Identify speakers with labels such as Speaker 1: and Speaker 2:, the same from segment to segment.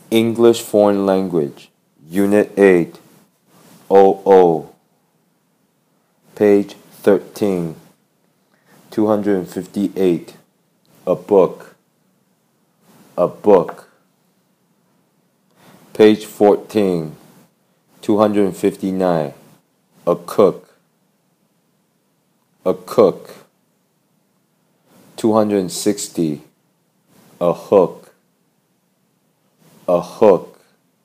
Speaker 1: English Foreign Language, Unit 8, OO, page 13, 258, a book, a book. Page 14, 259, a cook, a cook. 260, a hook, a hook.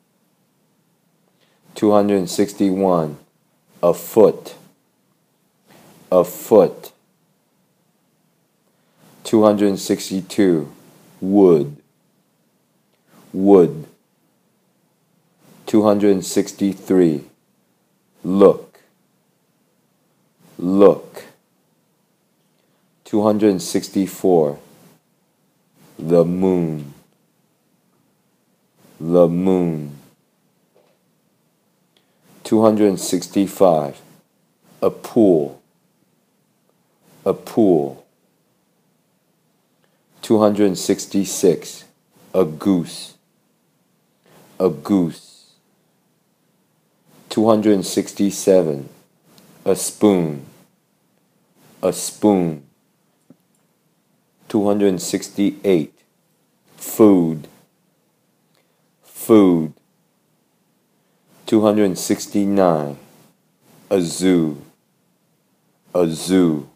Speaker 1: 261, a foot, a foot. 262, wood, wood. 263, look, look. 264, the moon, the moon. 265, a pool, a pool. 266, a goose, a goose. 267, a spoon, a spoon. 268, food, food. 269, a zoo, a zoo.